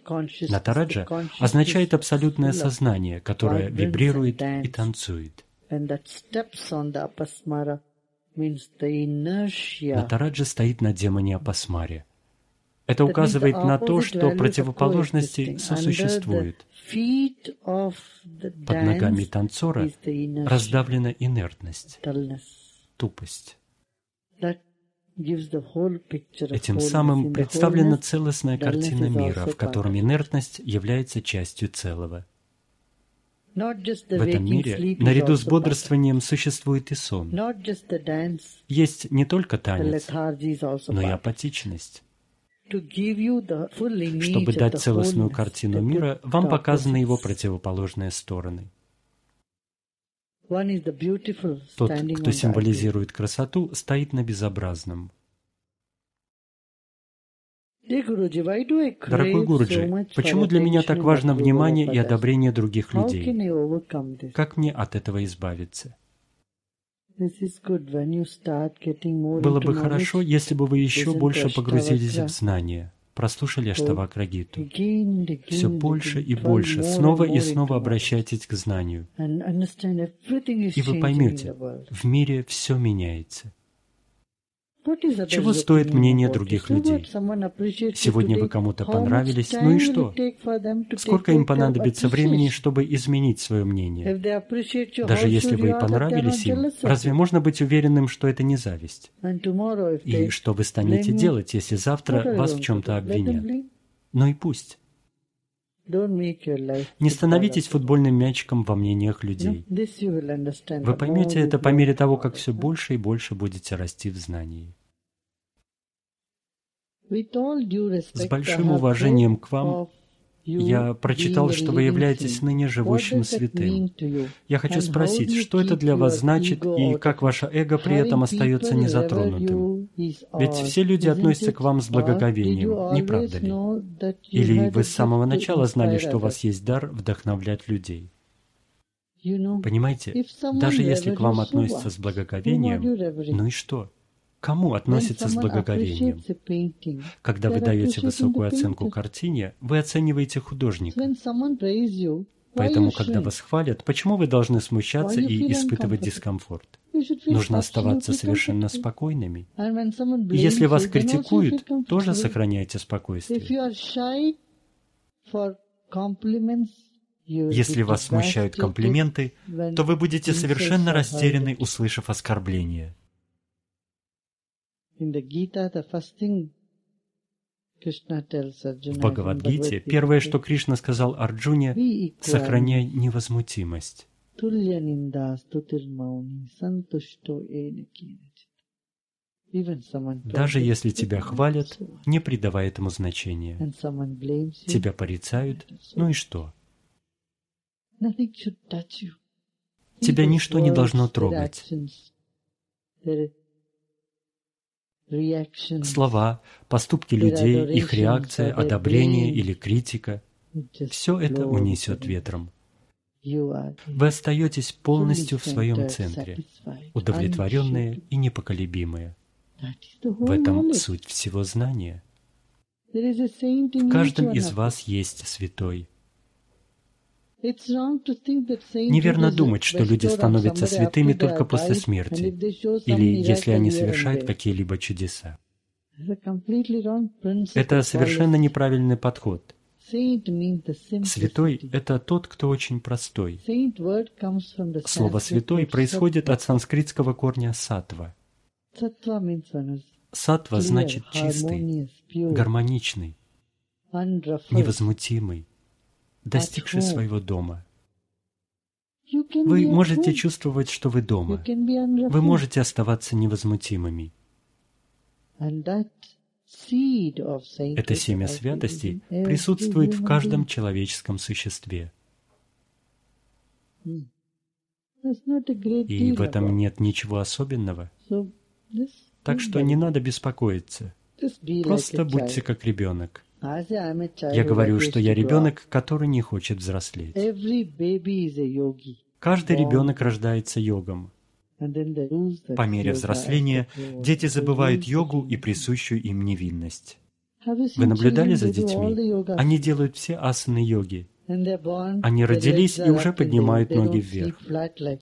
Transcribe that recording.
Натараджа означает абсолютное сознание, которое вибрирует и танцует. Натараджа стоит на демоне Апасмаре. Это указывает на то, что противоположности сосуществуют. Под ногами танцора раздавлена инертность, тупость. Этим самым представлена целостная картина мира, в котором инертность является частью целого. В этом мире, наряду с бодрствованием, существует и сон. Есть не только танец, но и апатичность. Чтобы дать целостную картину мира, вам показаны его противоположные стороны. Тот, кто символизирует красоту, стоит на безобразном. Дорогой Гуруджи, почему для меня так важно внимание и одобрение других людей? Как мне от этого избавиться? Было бы хорошо, если бы вы еще больше погрузились в знания, прослушали Аштавакра-гиту. Все больше и больше, снова и снова обращайтесь к знанию. И вы поймете, в мире все меняется. Чего стоит мнение других людей? Сегодня вы кому-то понравились, ну и что? Сколько им понадобится времени, чтобы изменить свое мнение? Даже если вы и понравились им, разве можно быть уверенным, что это не зависть? И что вы станете делать, если завтра вас в чем-то обвинят? Ну и пусть. Не становитесь футбольным мячиком во мнениях людей. Вы поймете это по мере того, как все больше и больше будете расти в знании. С большим уважением к вам, я прочитал, что вы являетесь ныне живущим святым. Я хочу спросить, что это для вас значит и как ваше эго при этом остается незатронутым? Ведь все люди относятся к вам с благоговением, не правда ли? Или вы с самого начала знали, что у вас есть дар вдохновлять людей? Понимаете, даже если к вам относятся с благоговением, ну и что? Кому относится с благоговением? Когда вы даете высокую оценку картине, вы оцениваете художника. Поэтому, когда вас хвалят, почему вы должны смущаться и испытывать дискомфорт? Нужно оставаться совершенно спокойными. И если вас критикуют, тоже сохраняйте спокойствие. Если вас смущают комплименты, то вы будете совершенно растеряны, услышав оскорбления. В Бхагавад-гите первое, что Кришна сказал Арджуне, сохраняй невозмутимость. Даже если тебя хвалят, не придавай этому значения. Тебя порицают, ну и что? Тебя ничто не должно трогать. Слова, поступки людей, их реакция, одобрение или критика – все это унесет ветром. Вы остаетесь полностью в своем центре, удовлетворенные и непоколебимые. В этом суть всего знания. В каждом из вас есть святой. Неверно думать, что люди становятся святыми только после смерти, или если они совершают какие-либо чудеса. Это совершенно неправильный подход. Святой – это тот, кто очень простой. Слово «святой» происходит от санскритского корня «саттва». Саттва значит чистый, гармоничный, невозмутимый, достигший своего дома. Вы можете чувствовать, что вы дома. Вы можете оставаться невозмутимыми. Это семя святости присутствует в каждом человеческом существе. И в этом нет ничего особенного. Так что не надо беспокоиться. Просто будьте как ребенок. Я говорю, что я ребенок, который не хочет взрослеть. Каждый ребенок рождается йогом. По мере взросления дети забывают йогу и присущую им невинность. Вы наблюдали за детьми? Они делают все асаны йоги. Они родились и уже поднимают ноги вверх.